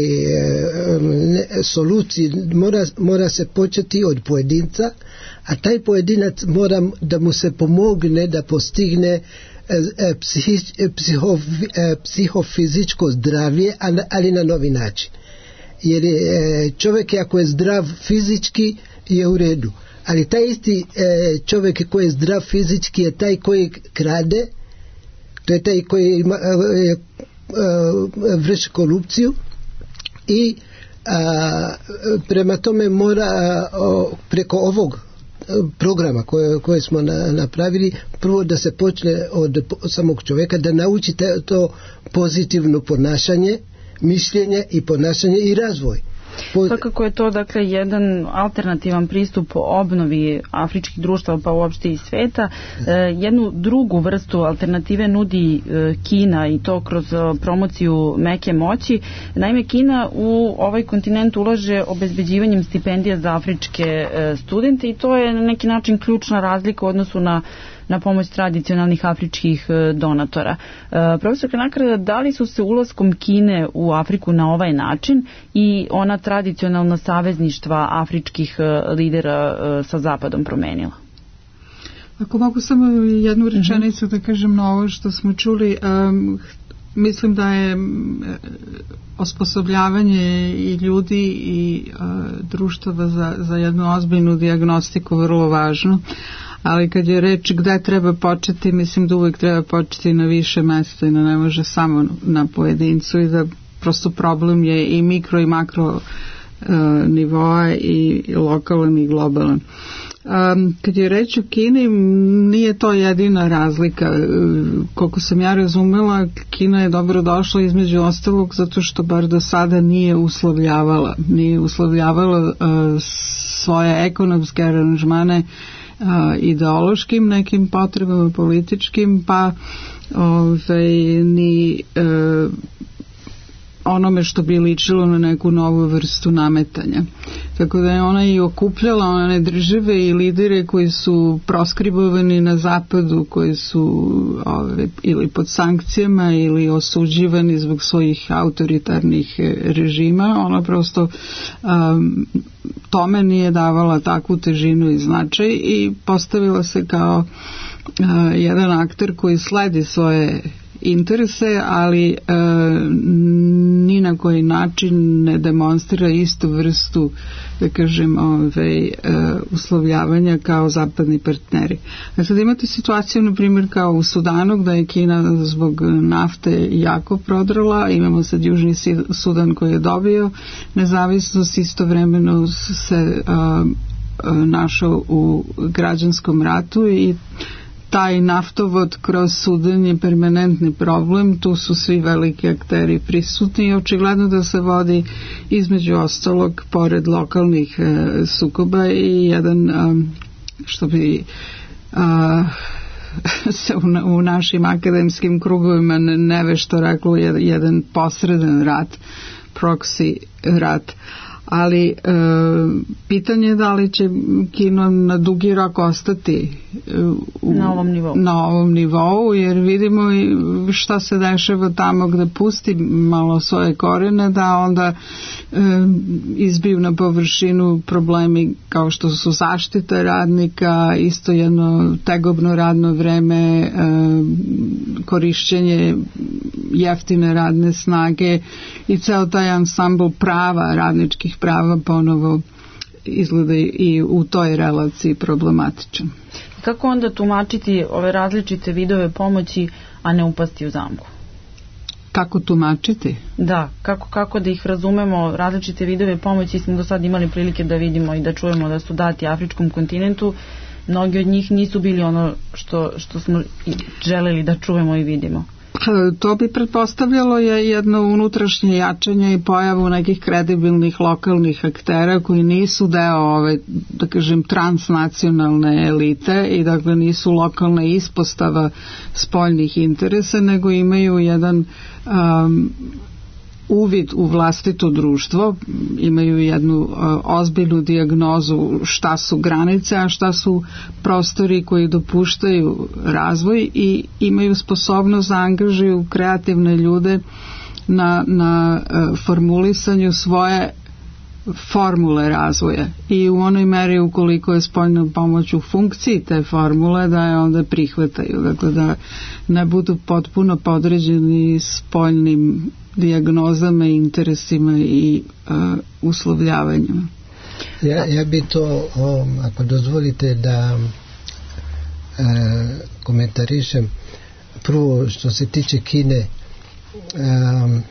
e, soluciji, mora, mora se početi od pojedinca, a taj pojedinac mora da mu se pomogne da postigne Psihi, psiho, psihofizičko zdravlje, ali na novi način. Jer čovjek ako je zdrav fizički je u redu, ali taj isti čovjek koji je zdrav fizički je taj koji krade, to je taj koji ima, vrši korupciju i a, prema tome mora a, preko ovog programa koje, koje smo na, napravili, prvo da se počne od samog čovjeka da naučite to pozitivno ponašanje, mišljenje i ponašanje i razvoj. Svakako je to dakle jedan alternativan pristup obnovi afričkih društava pa uopšte i sveta. E, jednu drugu vrstu alternative nudi e, Kina i to kroz promociju meke moći. Naime, Kina u ovaj kontinent ulaže obezbeđivanjem stipendija za afričke e, studente i to je na neki način ključna razlika u odnosu na na pomoć tradicionalnih afričkih donatora. E, profesor Nakrada, da li su se ulaskom Kine u Afriku na ovaj način i ona tradicionalna savezništva afričkih lidera e, sa Zapadom promenila? Ako mogu samo jednu rečenicu da kažem na ovo što smo čuli, um, mislim da je osposobljavanje i ljudi i uh, društava za, za jednu ozbiljnu dijagnostiku vrlo važno. Ali kad je reč gde treba početi, mislim da uvek treba početi na više mesta i da ne može samo na pojedincu i da prosto problem je i mikro i makro uh, nivoa i lokalan i globalan. Um, kad je reč o Kini, nije to jedina razlika. Koliko sam ja razumela, Kina je dobro došla između ostalog zato što bar do sada nije uslovljavala nije uslovljavala uh, svoje ekonomske aranžmane uh, ideološkim nekim potrebama političkim, pa ovaj, ni uh, onome što bi ličilo na neku novu vrstu nametanja. Tako da je ona i okupljala one države i lidere koji su proskribovani na zapadu, koji su ove, ili pod sankcijama ili osuđivani zbog svojih autoritarnih režima. Ona prosto um, tome nije davala takvu težinu i značaj i postavila se kao uh, jedan akter koji sledi svoje interese, ali e, ni na koji način ne demonstrira istu vrstu, da kažem, ove, e, uslovljavanja kao zapadni partneri. A sad imate situaciju, na primjer, kao u Sudanu, gde je Kina zbog nafte jako prodrala, imamo sad Južni Sudan koji je dobio nezavisnost, istovremeno se a, a, našao u građanskom ratu i taj naftovod kroz Sudan je permanentni problem, tu su svi veliki akteri prisutni i očigledno da se vodi između ostalog pored lokalnih e, sukoba i jedan a, što bi a, se u, u našim akademskim krugovima nevešto reklo jedan posredan rat, proxy rat. Ali e, pitanje je da li će kino na dugi rok ostati u, na ovom nivou. na ovom nivou, jer vidimo šta se dešava tamo gde pusti malo svoje korene, da onda e, izbiju na površinu problemi kao što su zaštita radnika, isto jedno tegobno radno vreme, e, korišćenje jeftine radne snage i ceo taj ansambl prava, radničkih prava ponovo izgleda i u toj relaciji problematičan. Kako onda tumačiti ove različite vidove pomoći, a ne upasti u zamku? Kako tumačiti? Da, kako, kako da ih razumemo, različite vidove pomoći smo do sad imali prilike da vidimo i da čujemo da su dati afričkom kontinentu. Mnogi od njih nisu bili ono što, što smo želeli da čujemo i vidimo. To bi pretpostavljalo je jedno unutrašnje jačanje i pojavu nekih kredibilnih lokalnih aktera koji nisu deo ove, da kažem, transnacionalne elite i dakle nisu lokalna ispostava spoljnih interesa, nego imaju jedan um, uvid u vlastito društvo, imaju jednu uh, ozbiljnu dijagnozu šta su granice, a šta su prostori koji dopuštaju razvoj i imaju sposobnost da angažuju kreativne ljude na, na uh, formulisanju svoje formule razvoja i u onoj meri ukoliko je spoljna pomoć u funkciji te formule da je onda prihvataju, dakle da ne budu potpuno podređeni spoljnim dijagnozama, interesima i uh, uslovljavanjima. Ja, ja bi to, um, ako dozvolite da uh, komentarišem, prvo što se tiče Kine, um,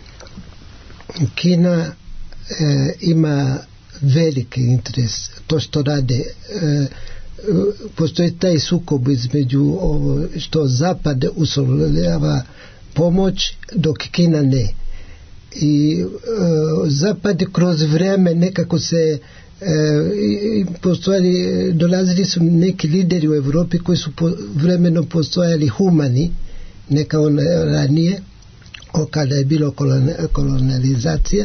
Kina uh, ima veliki interes, to što rade, uh, postoji taj sukob između ovo što Zapad uslovljava pomoć, dok Kina ne. i uh, zapad kroz vreme nekako se uh, postojali, dolazili su neki lideri u Evropi koji su po, vremeno postojali humani, neka on ranije, o kada je bilo kolon, kolonizacije,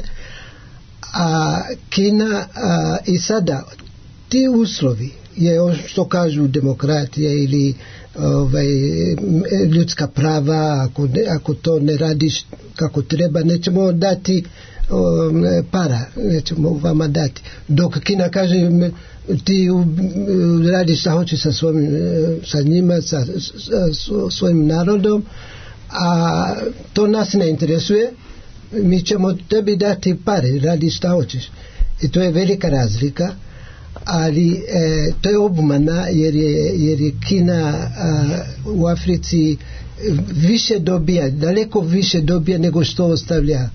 a Kina a, i sada ti uslovi je što kažu demokratija ili ovaj, ljudska prava, ako, ako to ne radiš kako treba, nećemo dati um, para, nećemo vama dati. Dok Kina kaže ti radiš šta hoćeš sa, svojim, sa njima, sa, sa svojim narodom, a to nas ne interesuje, mi ćemo tebi dati pare, radi šta hoćeš. I to je velika razlika, ali e, to je obmana jer je, jer je Kina a, u Africi više dobija, daleko više dobija nego što ostavlja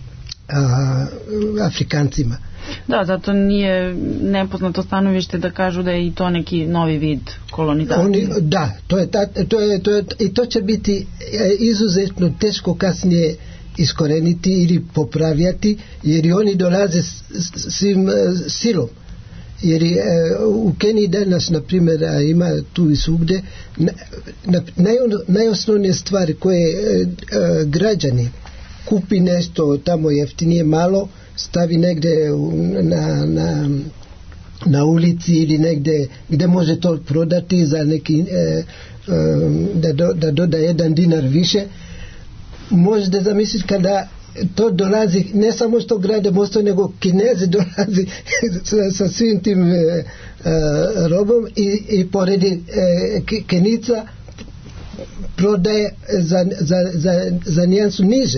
a, Afrikancima. Da, zato nije nepoznato stanovište da kažu da je i to neki novi vid kolonizacije. Oni, da, to je, ta, to je, to je, i to će biti izuzetno teško kasnije iskoreniti ili popravljati, jer i oni dolaze s, s, svim silom. Jer je, u Keniji danas, na primjer, ima tu i svugde, na, na, naj, najosnovnije stvari koje e, građani kupi nešto tamo jeftinije malo, stavi negde na, na, na ulici ili negde gde može to prodati za neki e, e, da, do, da doda jedan dinar više. Možete zamisliti kada to dolazi, ne samo što grade mosto, nego Kinezi dolazi sa, sa svim tim e, e, robom i, i poredi e, Kenica prodaje za, za, za, za nijansu niže.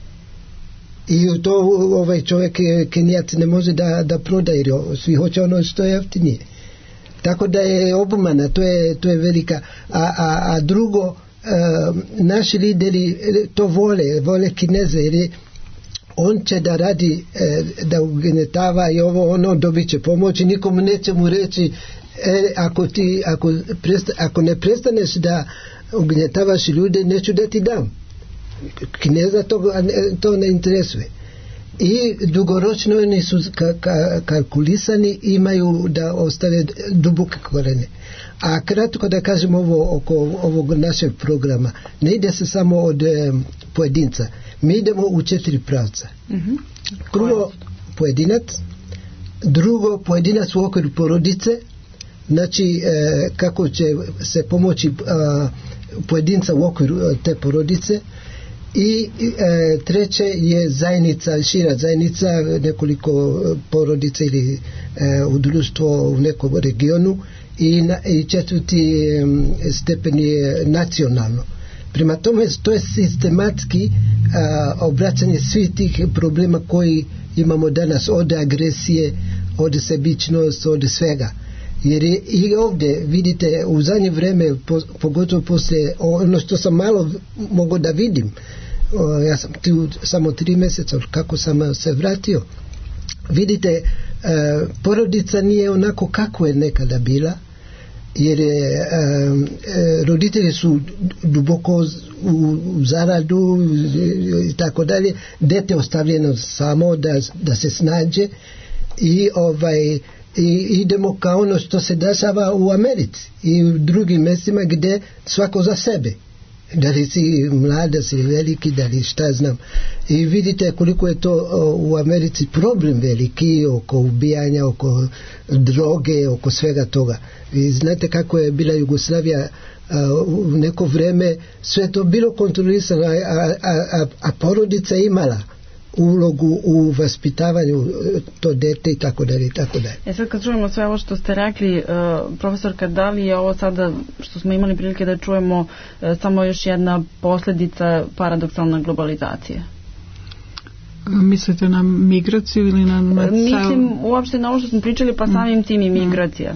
I to ovaj čovjek Kenijac ne može da, da prodaje, jer svi hoće ono što je jeftinije. Tako da je obmana, to je, to je velika. A, a, a drugo, Uh, naši lideri to vole, vole Kineze, jer on će da radi, uh, da ugnjetava i ovo ono, dobit će pomoć i nikomu neće mu reći e, ako, ti, ako, presta, ako ne prestaneš da ugnjetavaš ljude, neću da ti dam. Kineza to, to ne interesuje. I dugoročno oni su ka, ka, kalkulisani, imaju da ostave duboke korene. A kratko da kažem ovo oko ovog našeg programa, ne ide se samo od e, pojedinca, mi idemo u četiri pravca. Mm-hmm. Prvo pojedinac, drugo pojedinac u okviru porodice, znači e, kako će se pomoći a, pojedinca u okviru te porodice, i e, treće je zajednica, šira zajednica, nekoliko porodica ili e, u društvo u nekom regionu, i, na, i četvrti e, stepen je nacionalno. Prema tome to je sistematski a, obraćanje svih tih problema koji imamo danas, od agresije, od sebičnosti, od svega. Jer je i ovdje vidite u zadnje vreme, po, pogotovo poslije ono što sam malo mogao da vidim, o, ja sam tu samo tri mjeseca kako sam se vratio, vidite e, porodica nije onako kako je nekada bila, jer je, e, e, roditelji su duboko u, u zaradu i tako dalje, dete ostavljeno samo da, da se snađe i ovaj i idemo kao ono što se dešava u Americi i u drugim mjestima gdje svako za sebe, da li si mlada, si veliki, da li šta znam, i vidite koliko je to u Americi problem veliki oko ubijanja, oko droge, oko svega toga. I znate kako je bila Jugoslavija u neko vreme, sve to bilo kontrolisano, a, a, a, a porodica imala ulogu u vaspitavanju to dete i tako dalje i tako dalje. E sad kad čujemo sve ovo što ste rekli, uh, profesorka, da li je ovo sada što smo imali prilike da čujemo uh, samo još jedna posljedica paradoksalne globalizacije? Mislite na migraciju ili na... na Mislim uopšte na ovo što smo pričali, pa samim tim i migracija.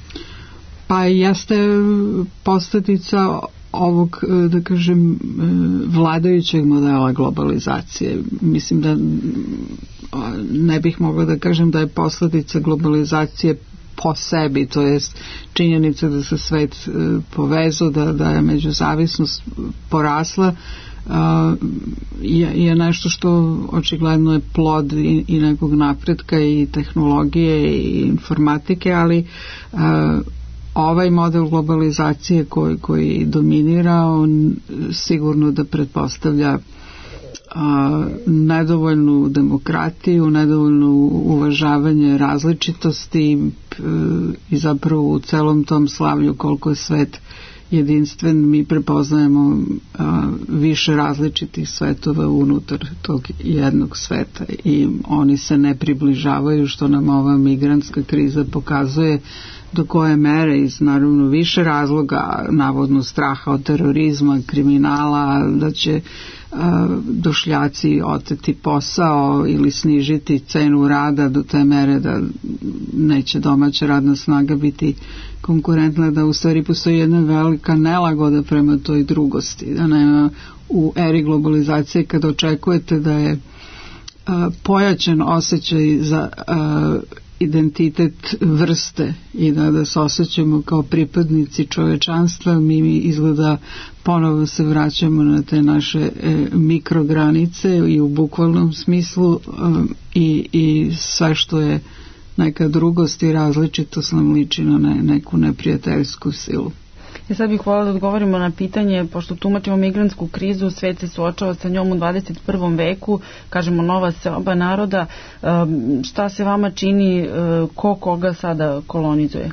Pa jeste posljedica ovog, da kažem, vladajućeg modela globalizacije. Mislim da ne bih mogla da kažem da je posljedica globalizacije po sebi, to jest činjenica da se svet povezao, da, da je međuzavisnost porasla, je, je nešto što očigledno je plod i, i nekog napretka i tehnologije i informatike, ali ovaj model globalizacije koji, koji dominira, on sigurno da pretpostavlja a, nedovoljnu demokratiju, nedovoljno uvažavanje različitosti p, i zapravo u celom tom slavlju koliko je svet jedinstven, mi prepoznajemo a, više različitih svetova unutar tog jednog sveta i oni se ne približavaju, što nam ova migrantska kriza pokazuje do koje mere, iz naravno više razloga, navodno straha od terorizma, kriminala, da će a, došljaci oteti posao ili snižiti cenu rada do te mere da neće domaća radna snaga biti konkurentna, da u stvari postoji jedna velika nelagoda prema toj drugosti, da nema u eri globalizacije kada očekujete da je a, pojačan osjećaj za a, identitet vrste i da, da se osjećamo kao pripadnici čovečanstva, mi, mi izgleda ponovo se vraćamo na te naše e, mikrogranice i u bukvalnom smislu e, i, i sve što je neka drugost i različitost nam liči na ne, neku neprijateljsku silu. Ja sad bih voljela da odgovorimo na pitanje, pošto tumačimo migrantsku krizu, svet se suočava sa njom u dvadeset prvom veku, kažemo nova seoba naroda, šta se vama čini, ko koga sada kolonizuje?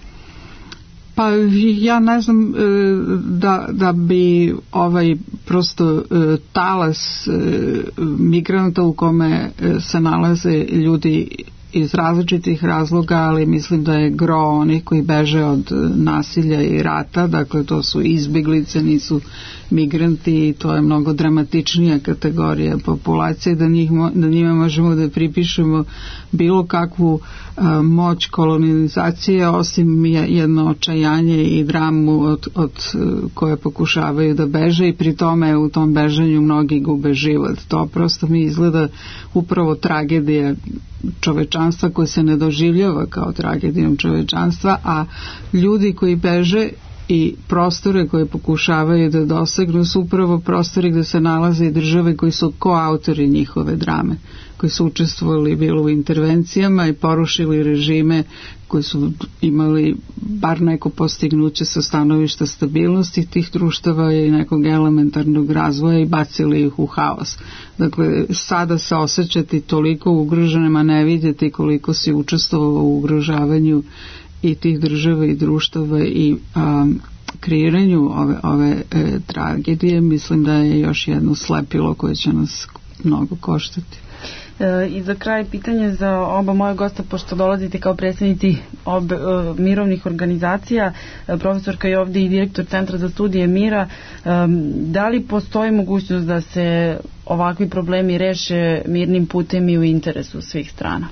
Pa ja ne znam da, da bi ovaj prosto talas migranta u kome se nalaze ljudi iz različitih razloga, ali mislim da je gro onih koji beže od nasilja i rata, dakle to su izbeglice, nisu migranti i to je mnogo dramatičnija kategorija populacije, da, njih, da njima možemo da pripišemo bilo kakvu a, moć kolonizacije, osim jedno očajanje i dramu od, od koje pokušavaju da beže i pri tome u tom bežanju mnogi gube život. To prosto mi izgleda upravo tragedija čovečanstva koje se ne doživljava kao tragedijom čovečanstva, a ljudi koji beže i prostore koje pokušavaju da dosegnu su upravo prostori gde se nalaze i države koji su koautori njihove drame, koji su učestvovali bilo u intervencijama i porušili režime koji su imali bar neko postignuće sa stanovišta stabilnosti tih društava i nekog elementarnog razvoja i bacili ih u haos. Dakle, sada se osjećati toliko ugroženima, ne vidjeti koliko si učestvovao u ugrožavanju i tih država i društava i a, kreiranju ove, ove e, tragedije, mislim da je još jedno slepilo koje će nas mnogo koštati. E, I za kraj pitanje za oba moje gosta, pošto dolazite kao predstavnici ob, e, mirovnih organizacija, e, profesorka je ovdje i direktor Centra za studije mira, e, da li postoji mogućnost da se ovakvi problemi reše mirnim putem i u interesu svih strana?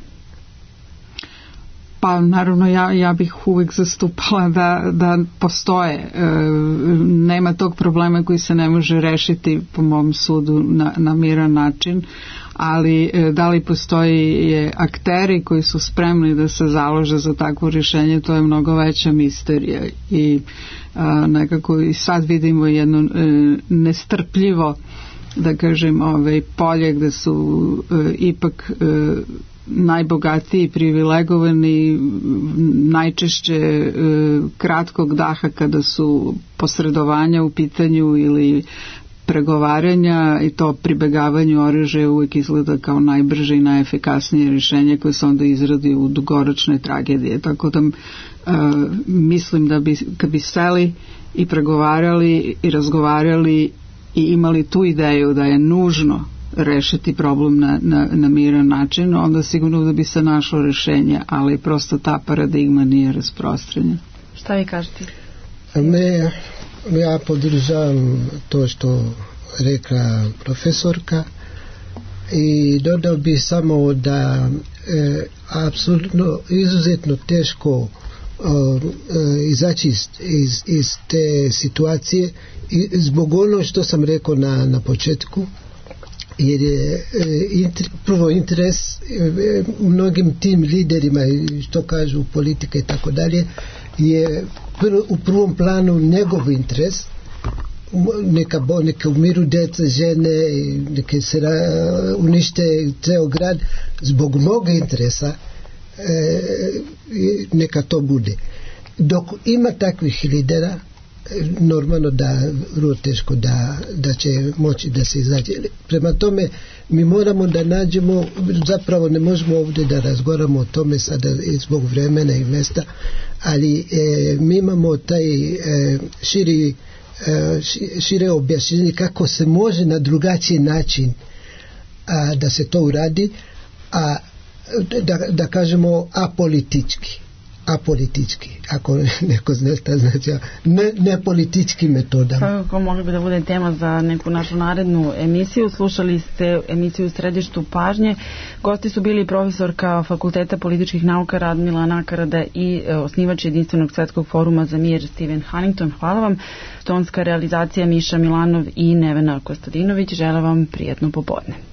Pa naravno ja, ja bih uvijek zastupala da, da postoje. E, nema tog problema koji se ne može rešiti po mom sudu na, na miran način, ali e, da li postoji akteri koji su spremni da se založe za takvo rješenje, to je mnogo veća misterija i a, nekako i sad vidimo jedno e, nestrpljivo, da kažem, ovaj, polje gde su e, ipak e, najbogatiji, privilegovani, najčešće e, kratkog daha kada su posredovanja u pitanju ili pregovaranja i to pribegavanju oružja uvijek izgleda kao najbrže i najefikasnije rješenje koje se onda izradi u dugoročne tragedije. Tako da e, mislim da bi, kad bi seli i pregovarali i razgovarali i imali tu ideju da je nužno rešiti problem na, na, na miran način, onda sigurno da bi se našlo rešenje, ali prosto ta paradigma nije rasprostranjena. Šta vi kažete? Me, ja podržavam to što rekla profesorka i dodao bi samo da e, apsolutno izuzetno teško o, e, izaći iz, iz, iz te situacije i zbog ono što sam rekao na, na početku, jer je inter, prvo interes mnogim tim liderima, što kažu politika i tako dalje, je pr, u prvom planu njegov interes, neka, neka umiru djeca, žene, neke se ra, unište ceo grad, zbog mog interesa e, neka to bude. Dok ima takvih lidera, normalno da vrlo teško da, da će moći da se izađe. Prema tome mi moramo da nađemo, zapravo ne možemo ovdje da razgovaramo o tome sada zbog vremena i mjesta, ali e, mi imamo taj e, širi šire objašnjenje kako se može na drugačiji način a, da se to uradi, a da, da kažemo apolitički apolitički, ako neko zna šta znači, ne, ne politički metodama. Svakako mogli bi da bude tema za neku našu narednu emisiju. Slušali ste emisiju u Središtu pažnje. Gosti su bili profesorka Fakulteta političkih nauka Radmila Nakarada i osnivač Jedinstvenog svetskog foruma za mir Steven Huntington. Hvala vam. Tonska realizacija Miša Milanov i Nevena Kostadinović. Želim vam prijatno popodne.